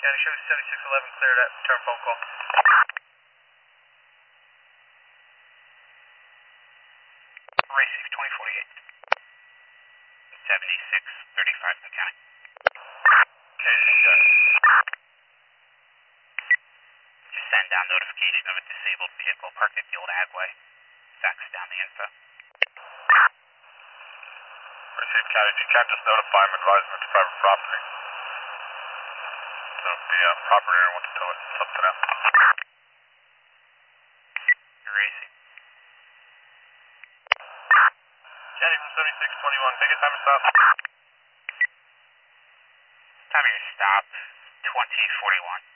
County, show 7611 cleared at return phone call. Racing 2048. 7635 mechanic. Casing gun. Just send down notification of a disabled vehicle parked at the old Agway. Fax down the info. Racine County, you can't just notify him, advise him it's private property. So if the property owner wants to tow it, it's up to them. You're racing. County from 7621, take a time to stop. Time of your stop, 2041.